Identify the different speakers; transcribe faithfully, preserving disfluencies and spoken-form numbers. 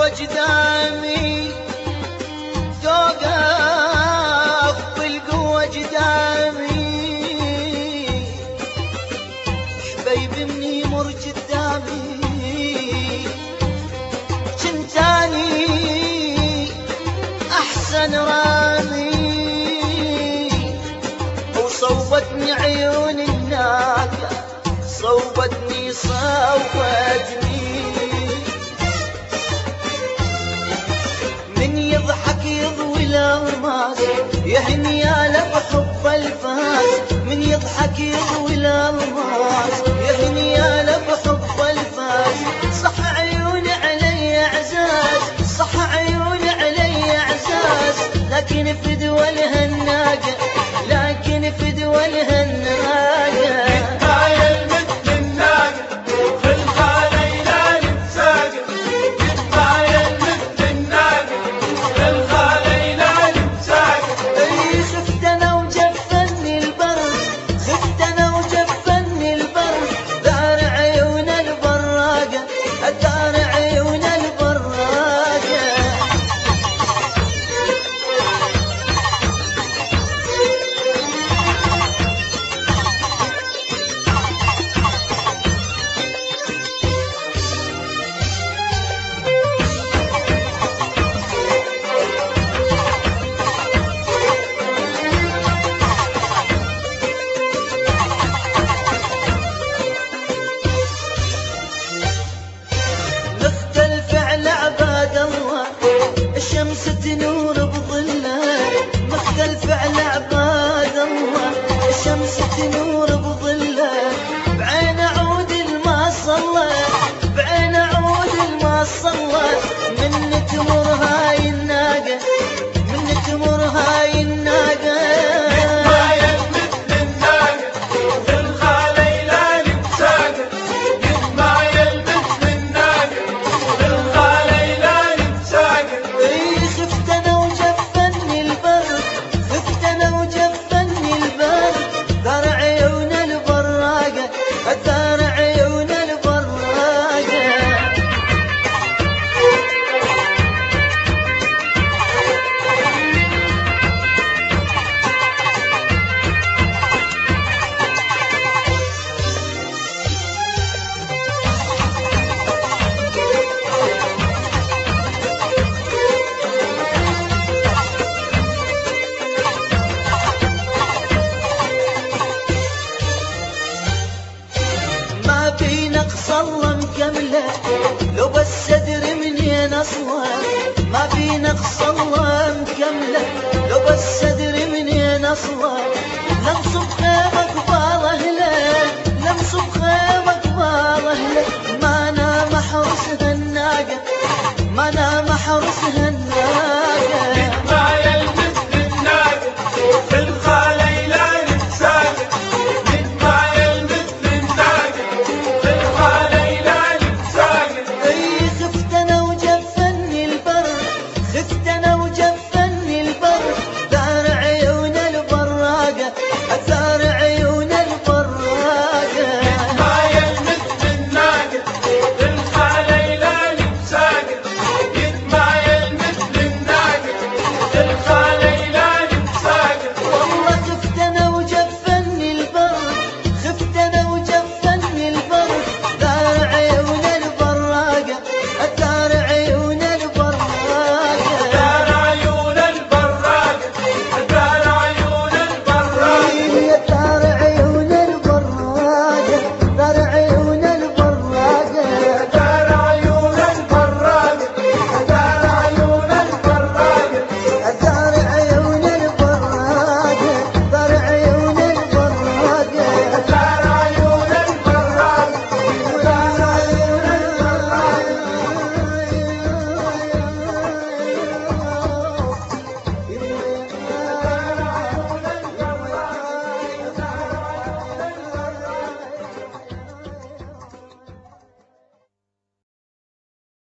Speaker 1: قدامي توقف بالقوة قدامي شبيب مني مر قدامي جنتاني احسن رامي وصوبتني عيون الناقة صوبتني صوبتني من يضحك يضوي الالماس يهني على بحب الفاس من يضحك يضوي الالماس يهني على بحب الفاس صح عيوني علي اعزاز صح عيوني علي اعزاز لكن في دول هالناقة لكن في دول هالناقة الشمس تنور بظله مختلف على عباد الله الشمس تنور بظله بعين عود الما صلى بعين عود الما صلى من تمر هاي الناقة من تمر هاي الناقة في نقص الله مكملة لو بس ادري منين اصله ما في نقص الله مكملة لو بس ادري منين اصله لنصب خيمة قبال اهله لنصب خيمة قبال اهله ما انا محروس هالناقة ما انا محروس هالناقة خفت انا